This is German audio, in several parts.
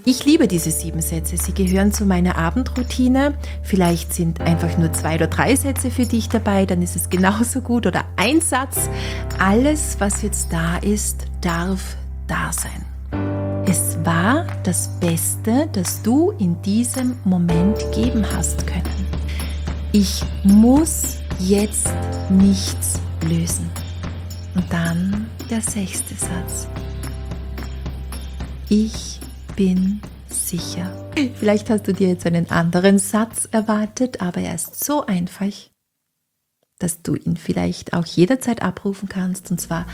Ich liebe diese 7 Sätze. Sie gehören zu meiner Abendroutine. Vielleicht sind einfach nur 2 oder 3 Sätze für dich dabei, dann ist es genauso gut. Oder ein Satz. Alles, was jetzt da ist, darf da sein. Es war das Beste, das du in diesem Moment geben hast können. Ich muss jetzt nichts lösen. Und dann der 6. Satz. Ich bin sicher. Vielleicht hast du dir jetzt einen anderen Satz erwartet, aber er ist so einfach, dass du ihn vielleicht auch jederzeit abrufen kannst. Und zwar: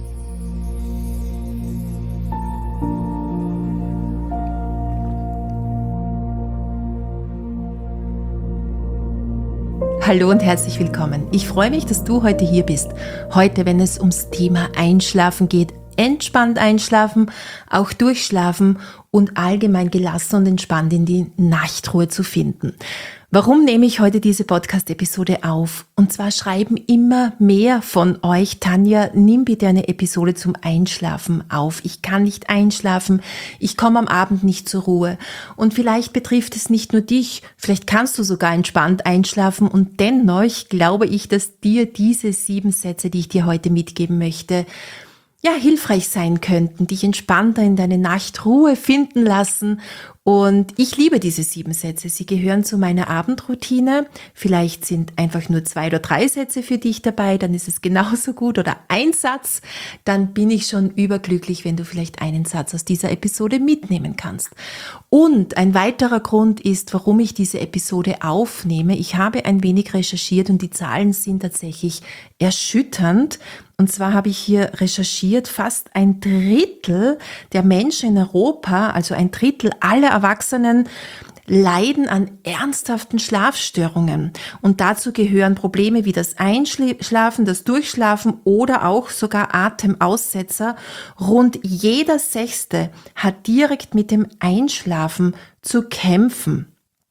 Hallo und herzlich willkommen. Ich freue mich, dass du heute hier bist. Heute, wenn es ums Thema Einschlafen geht, entspannt einschlafen, auch durchschlafen und allgemein gelassen und entspannt in die Nachtruhe zu finden. Warum nehme ich heute diese Podcast-Episode auf? Und zwar schreiben immer mehr von euch: Tanja, nimm bitte eine Episode zum Einschlafen auf. Ich kann nicht einschlafen, ich komme am Abend nicht zur Ruhe. Und vielleicht betrifft es nicht nur dich, vielleicht kannst du sogar entspannt einschlafen und dennoch glaube ich, dass dir diese 7 Sätze, die ich dir heute mitgeben möchte, hilfreich sein könnten, dich entspannter in deine Nachtruhe finden lassen. Und ich liebe diese 7 Sätze. Sie gehören zu meiner Abendroutine. Vielleicht sind einfach nur 2 oder 3 Sätze für dich dabei, dann ist es genauso gut. Oder ein Satz, dann bin ich schon überglücklich, wenn du vielleicht einen Satz aus dieser Episode mitnehmen kannst. Und ein weiterer Grund ist, warum ich diese Episode aufnehme. Ich habe ein wenig recherchiert und die Zahlen sind tatsächlich erschütternd. Und zwar habe ich hier recherchiert, fast ein Drittel der Menschen in Europa, also ein Drittel aller Erwachsenen, leiden an ernsthaften Schlafstörungen. Und dazu gehören Probleme wie das Einschlafen, das Durchschlafen oder auch sogar Atemaussetzer. Rund jeder 6. hat direkt mit dem Einschlafen zu kämpfen.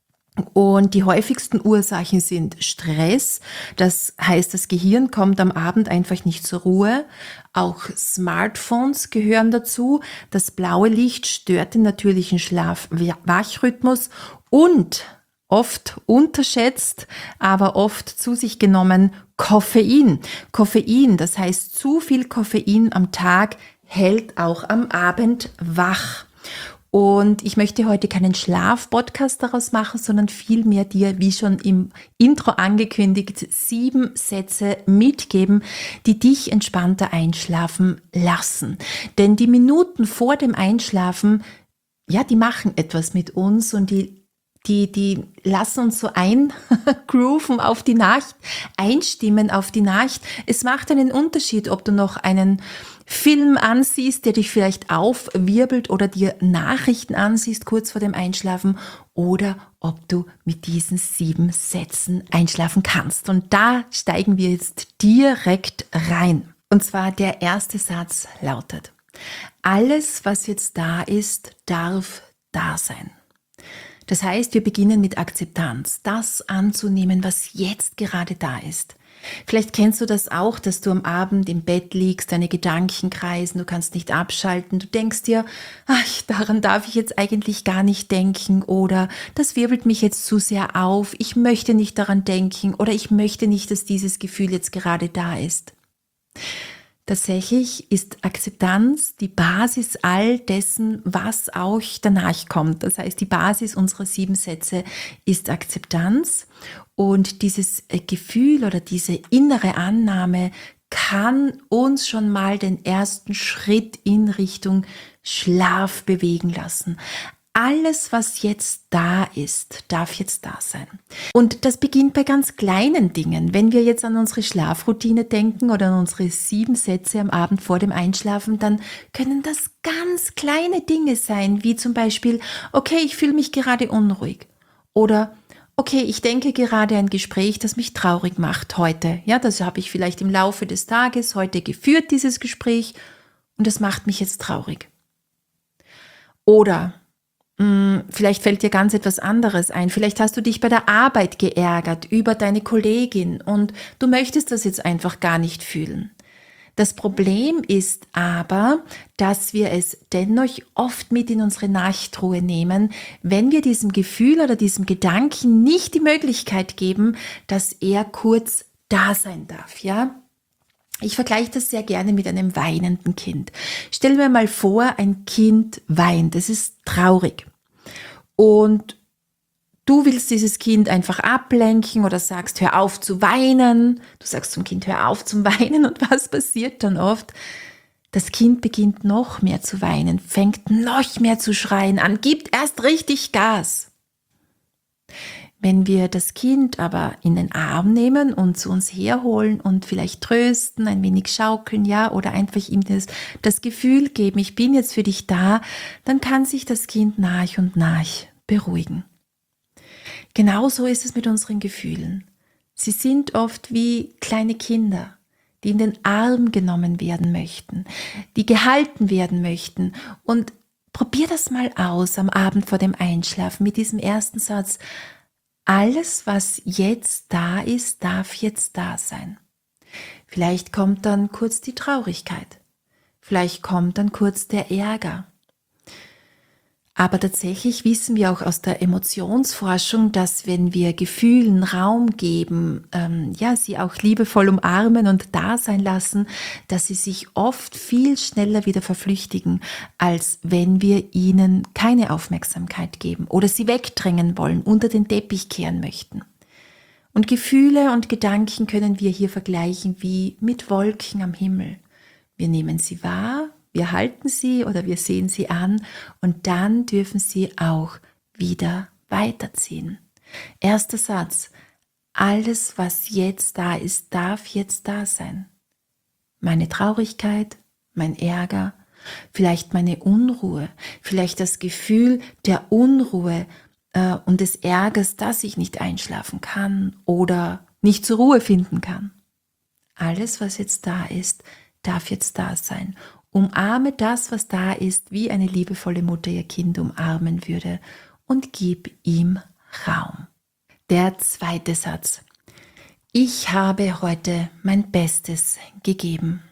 Und die häufigsten Ursachen sind Stress, das heißt, das Gehirn kommt am Abend einfach nicht zur Ruhe. Auch Smartphones gehören dazu. Das blaue Licht stört den natürlichen Schlaf-Wach-Rhythmus und oft unterschätzt, aber oft zu sich genommen Koffein. Koffein, das heißt, zu viel Koffein am Tag hält auch am Abend wach. Und ich möchte heute keinen Schlaf-Podcast daraus machen, sondern vielmehr dir, wie schon im Intro angekündigt, 7 Sätze mitgeben, die dich entspannter einschlafen lassen. Denn die Minuten vor dem Einschlafen, die machen etwas mit uns und die lassen uns so eingrooven auf die Nacht, einstimmen auf die Nacht. Es macht einen Unterschied, ob du noch einen Film ansiehst, der dich vielleicht aufwirbelt oder dir Nachrichten ansiehst kurz vor dem Einschlafen oder ob du mit diesen 7 Sätzen einschlafen kannst. Und da steigen wir jetzt direkt rein. Und zwar der erste Satz lautet: Alles, was jetzt da ist, darf da sein. Das heißt, wir beginnen mit Akzeptanz, das anzunehmen, was jetzt gerade da ist. Vielleicht kennst du das auch, dass du am Abend im Bett liegst, deine Gedanken kreisen, du kannst nicht abschalten, du denkst dir, daran darf ich jetzt eigentlich gar nicht denken oder das wirbelt mich jetzt zu sehr auf, ich möchte nicht daran denken oder ich möchte nicht, dass dieses Gefühl jetzt gerade da ist. Tatsächlich ist Akzeptanz die Basis all dessen, was auch danach kommt. Das heißt, die Basis unserer 7 Sätze ist Akzeptanz. Und dieses Gefühl oder diese innere Annahme kann uns schon mal den ersten Schritt in Richtung Schlaf bewegen lassen. Alles, was jetzt da ist, darf jetzt da sein. Und das beginnt bei ganz kleinen Dingen. Wenn wir jetzt an unsere Schlafroutine denken oder an unsere 7 Sätze am Abend vor dem Einschlafen, dann können das ganz kleine Dinge sein, wie zum Beispiel, okay, ich fühle mich gerade unruhig. Oder, okay, ich denke gerade ein Gespräch, das mich traurig macht heute. Ja, das habe ich vielleicht im Laufe des Tages heute geführt, dieses Gespräch, und das macht mich jetzt traurig. Oder vielleicht fällt dir ganz etwas anderes ein. Vielleicht hast du dich bei der Arbeit geärgert über deine Kollegin und du möchtest das jetzt einfach gar nicht fühlen. Das Problem ist aber, dass wir es dennoch oft mit in unsere Nachtruhe nehmen, wenn wir diesem Gefühl oder diesem Gedanken nicht die Möglichkeit geben, dass er kurz da sein darf, ja? Ich vergleiche das sehr gerne mit einem weinenden Kind. Stell mir mal vor, ein Kind weint. Es ist traurig. Und du willst dieses Kind einfach ablenken oder sagst, hör auf zu weinen. Du sagst zum Kind, hör auf zum Weinen. Und was passiert dann oft? Das Kind beginnt noch mehr zu weinen, fängt noch mehr zu schreien an, gibt erst richtig Gas. Wenn wir das Kind aber in den Arm nehmen und zu uns herholen und vielleicht trösten, ein wenig schaukeln, ja, oder einfach ihm das Gefühl geben, ich bin jetzt für dich da, dann kann sich das Kind nach und nach beruhigen. Genauso ist es mit unseren Gefühlen. Sie sind oft wie kleine Kinder, die in den Arm genommen werden möchten, die gehalten werden möchten. Und probier das mal aus am Abend vor dem Einschlafen mit diesem ersten Satz. Alles, was jetzt da ist, darf jetzt da sein. Vielleicht kommt dann kurz die Traurigkeit. Vielleicht kommt dann kurz der Ärger. Aber tatsächlich wissen wir auch aus der Emotionsforschung, dass wenn wir Gefühlen Raum geben, sie auch liebevoll umarmen und da sein lassen, dass sie sich oft viel schneller wieder verflüchtigen, als wenn wir ihnen keine Aufmerksamkeit geben oder sie wegdrängen wollen, unter den Teppich kehren möchten. Und Gefühle und Gedanken können wir hier vergleichen wie mit Wolken am Himmel. Wir nehmen sie wahr, wir halten sie oder wir sehen sie an und dann dürfen sie auch wieder weiterziehen. Erster Satz. Alles, was jetzt da ist, darf jetzt da sein. Meine Traurigkeit, mein Ärger, vielleicht meine Unruhe, vielleicht das Gefühl der Unruhe und des Ärgers, dass ich nicht einschlafen kann oder nicht zur Ruhe finden kann. Alles, was jetzt da ist, darf jetzt da sein. Umarme das, was da ist, wie eine liebevolle Mutter ihr Kind umarmen würde und gib ihm Raum. Der zweite Satz. Ich habe heute mein Bestes gegeben.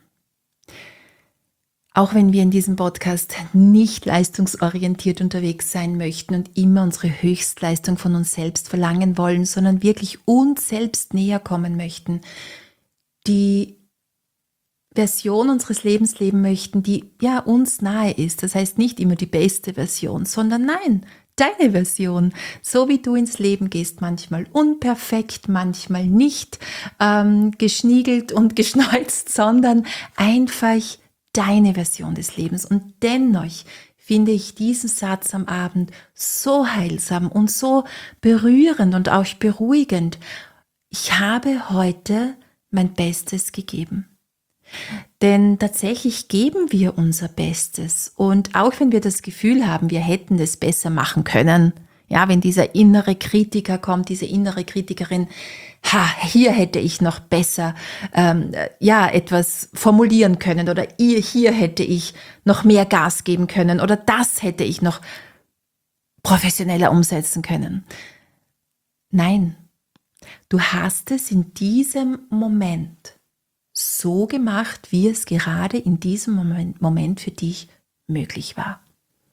Auch wenn wir in diesem Podcast nicht leistungsorientiert unterwegs sein möchten und immer unsere Höchstleistung von uns selbst verlangen wollen, sondern wirklich uns selbst näher kommen möchten, die Version unseres Lebens leben möchten, die ja uns nahe ist. Das heißt nicht immer die beste Version, sondern nein, deine Version, so wie du ins Leben gehst, manchmal unperfekt, manchmal nicht geschniegelt und geschneuzt, sondern einfach deine Version des Lebens. Und dennoch finde ich diesen Satz am Abend so heilsam und so berührend und auch beruhigend. Ich habe heute mein Bestes gegeben. Denn tatsächlich geben wir unser Bestes und auch wenn wir das Gefühl haben, wir hätten es besser machen können, ja, wenn dieser innere Kritiker kommt, diese innere Kritikerin, hier hätte ich noch besser etwas formulieren können oder hier hätte ich noch mehr Gas geben können oder das hätte ich noch professioneller umsetzen können. Nein, du hast es in diesem Moment so gemacht, wie es gerade in diesem Moment für dich möglich war.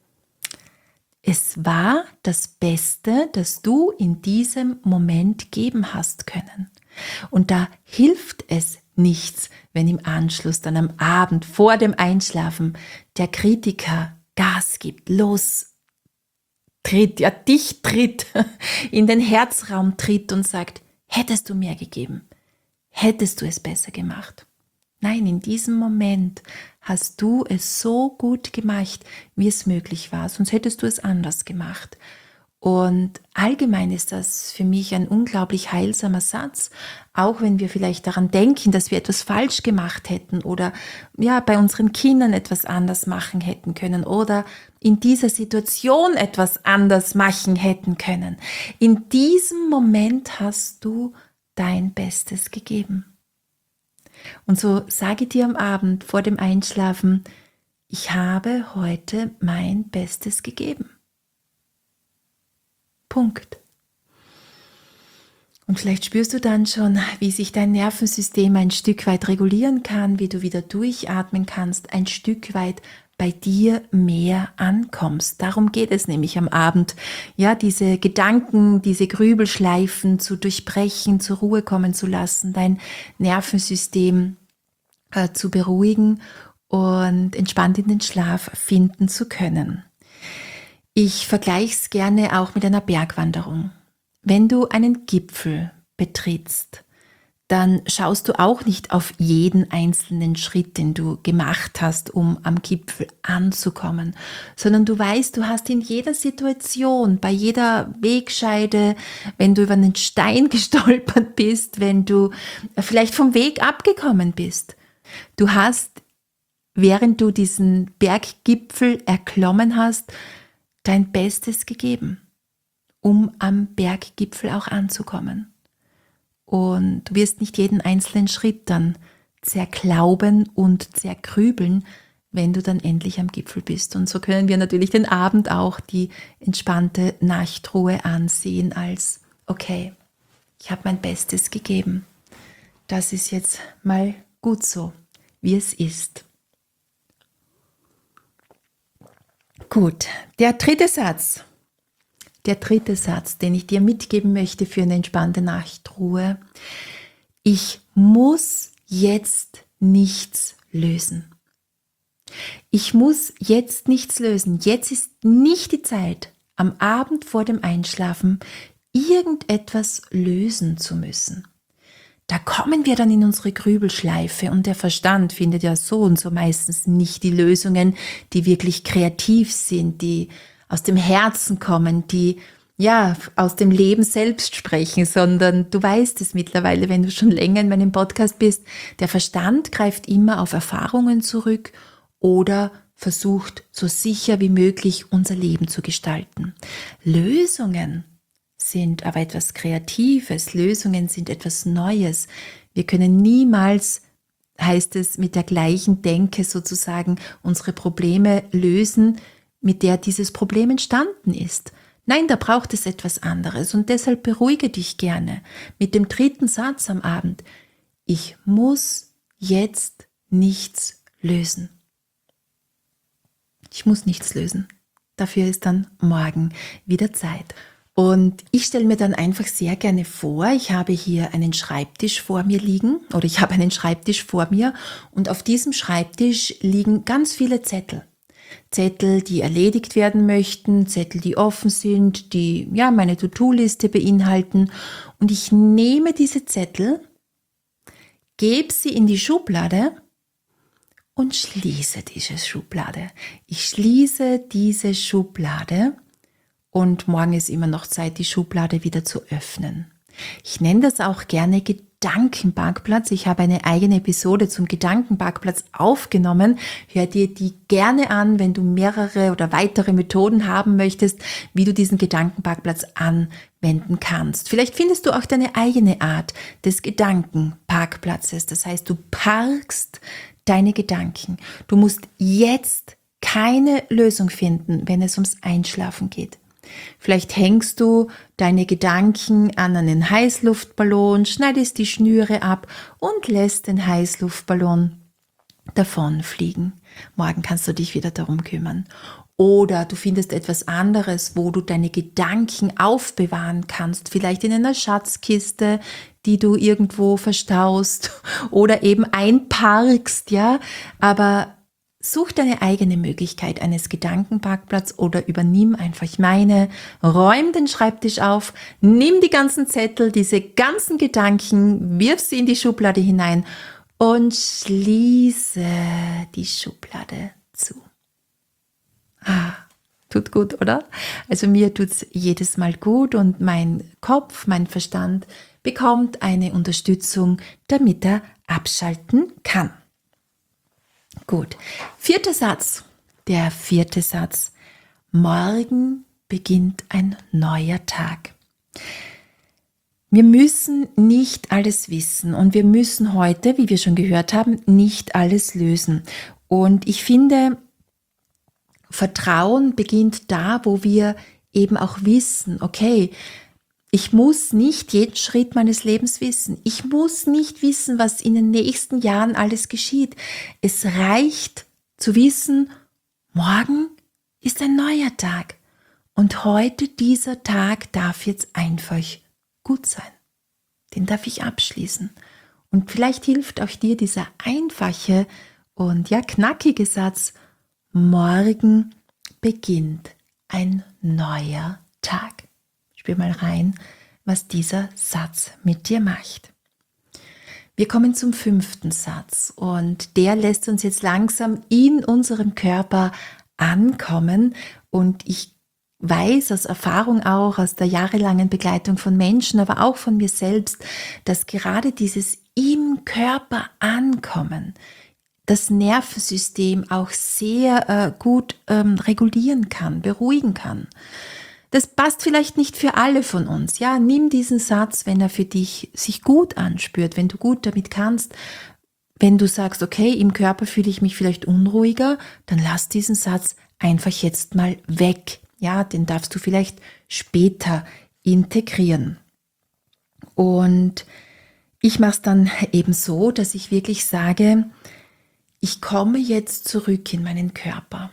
Es war das Beste, das du in diesem Moment geben hast können. Und da hilft es nichts, wenn im Anschluss dann am Abend vor dem Einschlafen der Kritiker Gas gibt, dich tritt, in den Herzraum tritt und sagt, hättest du mehr gegeben? Hättest du es besser gemacht? Nein, in diesem Moment hast du es so gut gemacht, wie es möglich war, sonst hättest du es anders gemacht. Und allgemein ist das für mich ein unglaublich heilsamer Satz, auch wenn wir vielleicht daran denken, dass wir etwas falsch gemacht hätten oder ja, bei unseren Kindern etwas anders machen hätten können oder in dieser Situation etwas anders machen hätten können. In diesem Moment hast du dein Bestes gegeben. Und so sage dir am Abend vor dem Einschlafen, ich habe heute mein Bestes gegeben. Punkt. Und vielleicht spürst du dann schon, wie sich dein Nervensystem ein Stück weit regulieren kann, wie du wieder durchatmen kannst, ein Stück weit bei dir mehr ankommst. Darum geht es nämlich am Abend, ja, diese Gedanken, diese Grübelschleifen zu durchbrechen, zur Ruhe kommen zu lassen, dein Nervensystem zu beruhigen und entspannt in den Schlaf finden zu können. Ich vergleiche es gerne auch mit einer Bergwanderung. Wenn du einen Gipfel betrittst, dann schaust du auch nicht auf jeden einzelnen Schritt, den du gemacht hast, um am Gipfel anzukommen, sondern du weißt, du hast in jeder Situation, bei jeder Wegscheide, wenn du über einen Stein gestolpert bist, wenn du vielleicht vom Weg abgekommen bist, du hast, während du diesen Berggipfel erklommen hast, dein Bestes gegeben, um am Berggipfel auch anzukommen. Und du wirst nicht jeden einzelnen Schritt dann zerklauben und zerkrübeln, wenn du dann endlich am Gipfel bist. Und so können wir natürlich den Abend auch die entspannte Nachtruhe ansehen als, okay, ich habe mein Bestes gegeben. Das ist jetzt mal gut so, wie es ist. Gut, der dritte Satz, den ich dir mitgeben möchte für eine entspannte Nachtruhe. Ich muss jetzt nichts lösen. Ich muss jetzt nichts lösen. Jetzt ist nicht die Zeit, am Abend vor dem Einschlafen irgendetwas lösen zu müssen. Da kommen wir dann in unsere Grübelschleife und der Verstand findet ja so und so meistens nicht die Lösungen, die wirklich kreativ sind, die aus dem Herzen kommen, die ja aus dem Leben selbst sprechen, sondern du weißt es mittlerweile, wenn du schon länger in meinem Podcast bist, der Verstand greift immer auf Erfahrungen zurück oder versucht so sicher wie möglich unser Leben zu gestalten. Lösungen sind aber etwas Kreatives, Lösungen sind etwas Neues. Wir können niemals, heißt es, mit der gleichen Denke sozusagen unsere Probleme lösen, mit der dieses Problem entstanden ist. Nein, da braucht es etwas anderes und deshalb beruhige dich gerne mit dem dritten Satz am Abend. Ich muss jetzt nichts lösen. Ich muss nichts lösen. Dafür ist dann morgen wieder Zeit. Und ich stelle mir dann einfach sehr gerne vor, ich habe hier einen Schreibtisch vor mir liegen oder ich habe einen Schreibtisch vor mir und auf diesem Schreibtisch liegen ganz viele Zettel. Zettel, die erledigt werden möchten, Zettel, die offen sind, die ja meine To-Do-Liste beinhalten. Und ich nehme diese Zettel, gebe sie in die Schublade und schließe diese Schublade. Ich schließe diese Schublade und morgen ist immer noch Zeit, die Schublade wieder zu öffnen. Ich nenne das auch gerne Gedankenparkplatz. Ich habe eine eigene Episode zum Gedankenparkplatz aufgenommen. Hör dir die gerne an, wenn du mehrere oder weitere Methoden haben möchtest, wie du diesen Gedankenparkplatz anwenden kannst. Vielleicht findest du auch deine eigene Art des Gedankenparkplatzes. Das heißt, du parkst deine Gedanken. Du musst jetzt keine Lösung finden, wenn es ums Einschlafen geht. Vielleicht hängst du deine Gedanken an einen Heißluftballon, schneidest die Schnüre ab und lässt den Heißluftballon davonfliegen. Morgen kannst du dich wieder darum kümmern. Oder du findest etwas anderes, wo du deine Gedanken aufbewahren kannst, vielleicht in einer Schatzkiste, die du irgendwo verstaust oder eben einparkst, ja, aber such deine eigene Möglichkeit eines Gedankenparkplatzes oder übernimm einfach meine, räum den Schreibtisch auf, nimm die ganzen Zettel, diese ganzen Gedanken, wirf sie in die Schublade hinein und schließe die Schublade zu. Tut gut, oder? Also mir tut's jedes Mal gut und mein Kopf, mein Verstand bekommt eine Unterstützung, damit er abschalten kann. Gut, vierter Satz. Der vierte Satz. Morgen beginnt ein neuer Tag. Wir müssen nicht alles wissen und wir müssen heute, wie wir schon gehört haben, nicht alles lösen. Und ich finde, Vertrauen beginnt da, wo wir eben auch wissen, okay, Ich muss nicht jeden Schritt meines Lebens wissen. Ich muss nicht wissen, was in den nächsten Jahren alles geschieht. Es reicht zu wissen, morgen ist ein neuer Tag und heute dieser Tag darf jetzt einfach gut sein. Den darf ich abschließen. Und vielleicht hilft auch dir dieser einfache und ja knackige Satz, morgen beginnt ein neuer Tag. Spür mal rein, was dieser Satz mit dir macht. Wir kommen zum 5. Satz und der lässt uns jetzt langsam in unserem Körper ankommen und ich weiß aus Erfahrung auch, aus der jahrelangen Begleitung von Menschen, aber auch von mir selbst, dass gerade dieses im Körper ankommen, das Nervensystem auch sehr gut regulieren kann, beruhigen kann. Das passt vielleicht nicht für alle von uns. Ja, nimm diesen Satz, wenn er für dich sich gut anspürt, wenn du gut damit kannst. Wenn du sagst, okay, im Körper fühle ich mich vielleicht unruhiger, dann lass diesen Satz einfach jetzt mal weg. Ja, den darfst du vielleicht später integrieren. Und ich mache es dann eben so, dass ich wirklich sage, ich komme jetzt zurück in meinen Körper.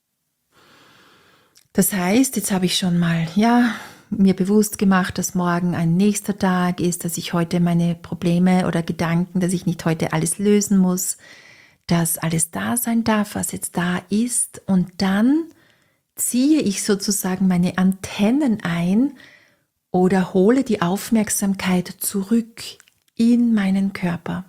Das heißt, jetzt habe ich schon mal, mir bewusst gemacht, dass morgen ein nächster Tag ist, dass ich heute meine Probleme oder Gedanken, dass ich nicht heute alles lösen muss, dass alles da sein darf, was jetzt da ist. Und dann ziehe ich sozusagen meine Antennen ein oder hole die Aufmerksamkeit zurück in meinen Körper.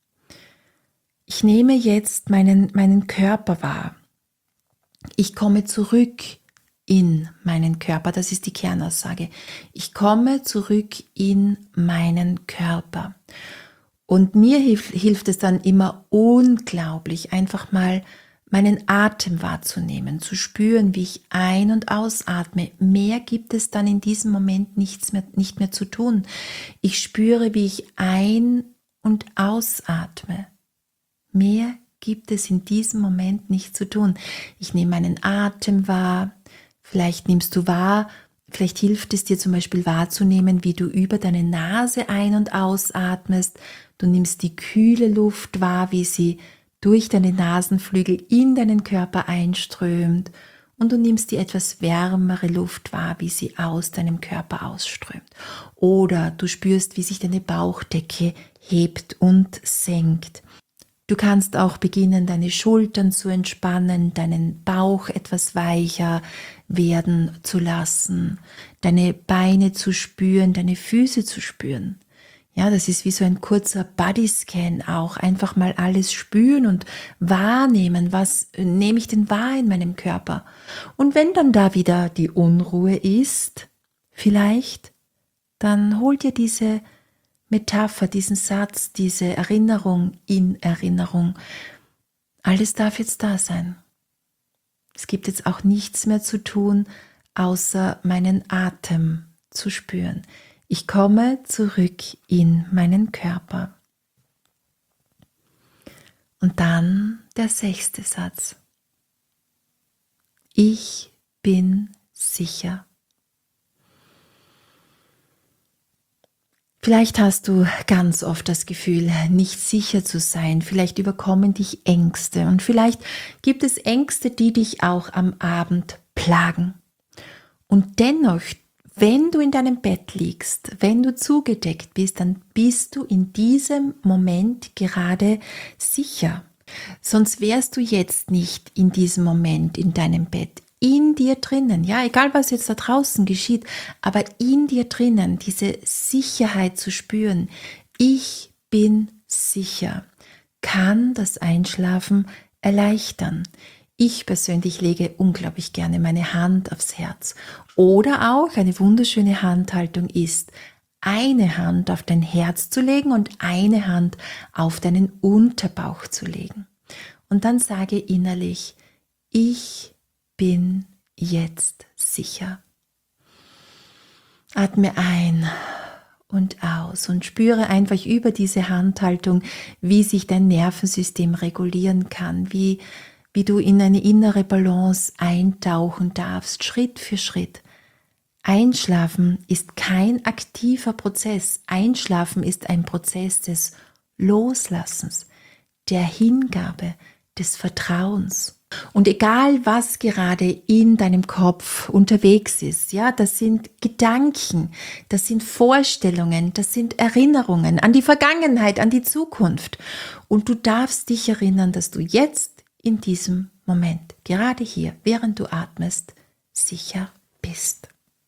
Ich nehme jetzt meinen Körper wahr. Ich komme zurück in meinen Körper. Das ist die Kernaussage. Ich komme zurück in meinen Körper. Und mir hilft es dann immer unglaublich, einfach mal meinen Atem wahrzunehmen, zu spüren, wie ich ein- und ausatme. Mehr gibt es dann in diesem Moment nicht mehr zu tun. Ich spüre, wie ich ein- und ausatme. Mehr gibt es in diesem Moment nicht zu tun. Ich nehme meinen Atem wahr. Vielleicht nimmst du wahr, vielleicht hilft es dir zum Beispiel wahrzunehmen, wie du über deine Nase ein- und ausatmest. Du nimmst die kühle Luft wahr, wie sie durch deine Nasenflügel in deinen Körper einströmt. Und du nimmst die etwas wärmere Luft wahr, wie sie aus deinem Körper ausströmt. Oder du spürst, wie sich deine Bauchdecke hebt und senkt. Du kannst auch beginnen, deine Schultern zu entspannen, deinen Bauch etwas weicher werden zu lassen, deine Beine zu spüren, deine Füße zu spüren. Ja, das ist wie so ein kurzer Bodyscan auch. Einfach mal alles spüren und wahrnehmen, was nehme ich denn wahr in meinem Körper. Und wenn dann da wieder die Unruhe ist, vielleicht, dann hol dir diese Metapher, diesen Satz, diese Erinnerung in Erinnerung. Alles darf jetzt da sein. Es gibt jetzt auch nichts mehr zu tun, außer meinen Atem zu spüren. Ich komme zurück in meinen Körper. Und dann der 6. Satz. Ich bin sicher. Vielleicht hast du ganz oft das Gefühl, nicht sicher zu sein. Vielleicht überkommen dich Ängste und vielleicht gibt es Ängste, die dich auch am Abend plagen. Und dennoch, wenn du in deinem Bett liegst, wenn du zugedeckt bist, dann bist du in diesem Moment gerade sicher. Sonst wärst du jetzt nicht in diesem Moment in deinem Bett. In dir drinnen, ja, egal was jetzt da draußen geschieht, aber in dir drinnen diese Sicherheit zu spüren, ich bin sicher, kann das Einschlafen erleichtern. Ich persönlich lege unglaublich gerne meine Hand aufs Herz. Oder auch eine wunderschöne Handhaltung ist, eine Hand auf dein Herz zu legen und eine Hand auf deinen Unterbauch zu legen. Und dann sage innerlich, ich bin jetzt sicher. Atme ein und aus und spüre einfach über diese Handhaltung, wie sich dein Nervensystem regulieren kann, wie du in eine innere Balance eintauchen darfst, Schritt für Schritt. Einschlafen ist kein aktiver Prozess. Einschlafen ist ein Prozess des Loslassens, der Hingabe, des Vertrauens. Und egal, was gerade in deinem Kopf unterwegs ist, ja, das sind Gedanken, das sind Vorstellungen, das sind Erinnerungen an die Vergangenheit, an die Zukunft. Und du darfst dich erinnern, dass du jetzt in diesem Moment, gerade hier, während du atmest, sicher bist.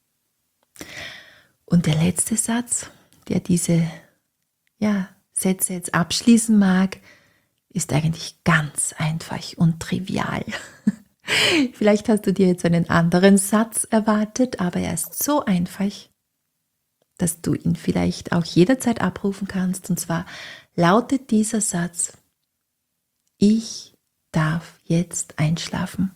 Und der letzte Satz, der diese Sätze jetzt abschließen mag, ist eigentlich ganz einfach und trivial. Vielleicht hast du dir jetzt einen anderen Satz erwartet, aber er ist so einfach, dass du ihn vielleicht auch jederzeit abrufen kannst. Und zwar lautet dieser Satz: Ich darf jetzt einschlafen.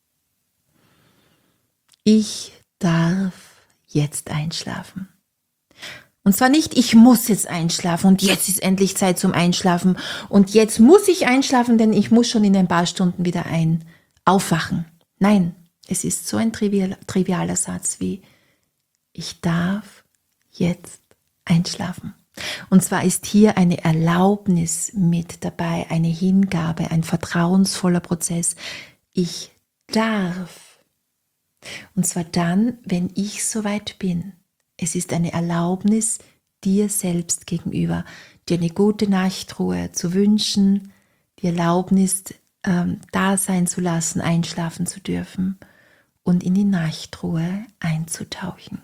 Ich darf jetzt einschlafen. Und zwar nicht, ich muss jetzt einschlafen und jetzt ist endlich Zeit zum Einschlafen und jetzt muss ich einschlafen, denn ich muss schon in ein paar Stunden wieder aufwachen. Nein, es ist so ein trivialer Satz wie: Ich darf jetzt einschlafen. Und zwar ist hier eine Erlaubnis mit dabei, eine Hingabe, ein vertrauensvoller Prozess. Ich darf. Und zwar dann, wenn ich soweit bin. Es ist eine Erlaubnis dir selbst gegenüber, dir eine gute Nachtruhe zu wünschen, die Erlaubnis da sein zu lassen, einschlafen zu dürfen und in die Nachtruhe einzutauchen.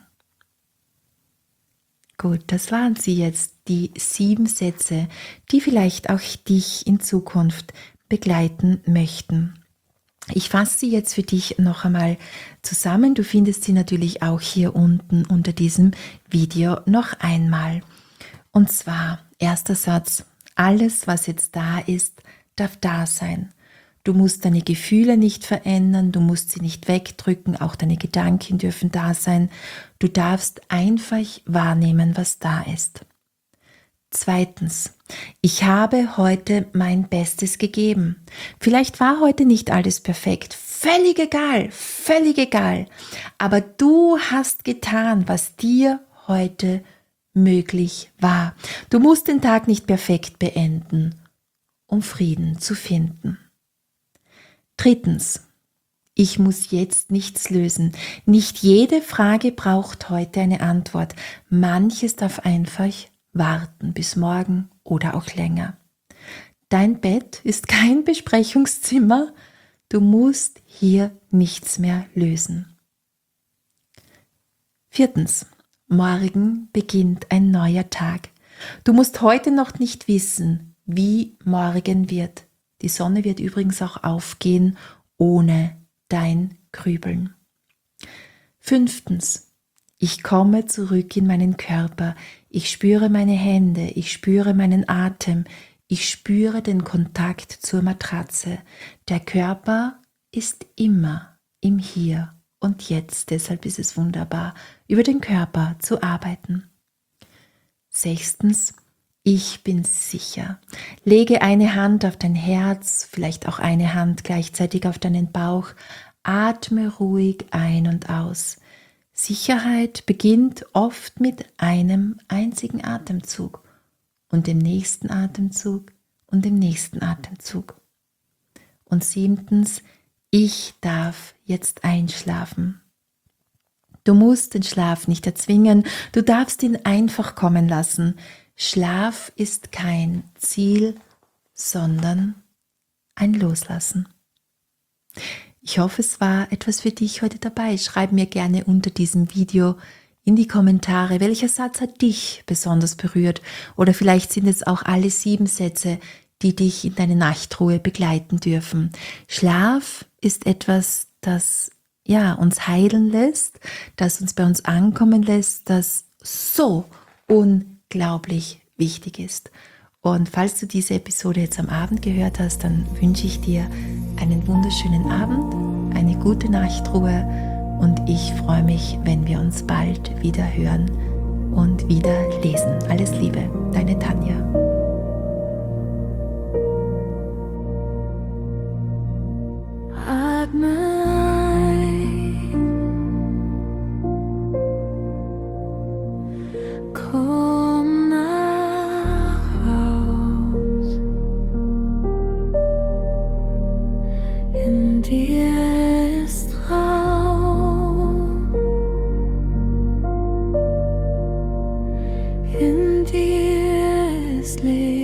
Gut, das waren sie jetzt, die 7 Sätze, die vielleicht auch dich in Zukunft begleiten möchten. Ich fasse sie jetzt für dich noch einmal zusammen. Du findest sie natürlich auch hier unten unter diesem Video noch einmal. Und zwar, erster Satz: Alles, was jetzt da ist, darf da sein. Du musst deine Gefühle nicht verändern, du musst sie nicht wegdrücken, auch deine Gedanken dürfen da sein. Du darfst einfach wahrnehmen, was da ist. Zweitens, ich habe heute mein Bestes gegeben. Vielleicht war heute nicht alles perfekt, völlig egal. Aber du hast getan, was dir heute möglich war. Du musst den Tag nicht perfekt beenden, um Frieden zu finden. Drittens, ich muss jetzt nichts lösen. Nicht jede Frage braucht heute eine Antwort. Manches darf einfach warten bis morgen oder auch länger. Dein Bett ist kein Besprechungszimmer. Du musst hier nichts mehr lösen. Viertens, morgen beginnt ein neuer Tag. Du musst heute noch nicht wissen, wie morgen wird. Die Sonne wird übrigens auch aufgehen ohne dein Grübeln. Fünftens, ich komme zurück in meinen Körper. Ich spüre meine Hände, ich spüre meinen Atem, ich spüre den Kontakt zur Matratze. Der Körper ist immer im Hier und Jetzt. Deshalb ist es wunderbar, über den Körper zu arbeiten. Sechstens, ich bin sicher. Lege eine Hand auf dein Herz, vielleicht auch eine Hand gleichzeitig auf deinen Bauch. Atme ruhig ein und aus. Sicherheit beginnt oft mit einem einzigen Atemzug und dem nächsten Atemzug und dem nächsten Atemzug. Und siebtens, ich darf jetzt einschlafen. Du musst den Schlaf nicht erzwingen, du darfst ihn einfach kommen lassen. Schlaf ist kein Ziel, sondern ein Loslassen. Ich hoffe, es war etwas für dich heute dabei. Schreib mir gerne unter diesem Video in die Kommentare, welcher Satz hat dich besonders berührt, oder vielleicht sind es auch alle 7 Sätze, die dich in deine Nachtruhe begleiten dürfen. Schlaf ist etwas, das uns heilen lässt, das uns bei uns ankommen lässt, das so unglaublich wichtig ist. Und falls du diese Episode jetzt am Abend gehört hast, dann wünsche ich dir einen wunderschönen Abend, eine gute Nachtruhe und ich freue mich, wenn wir uns bald wieder hören und wieder lesen. Alles Liebe, deine Tanja. Atme ein sleep.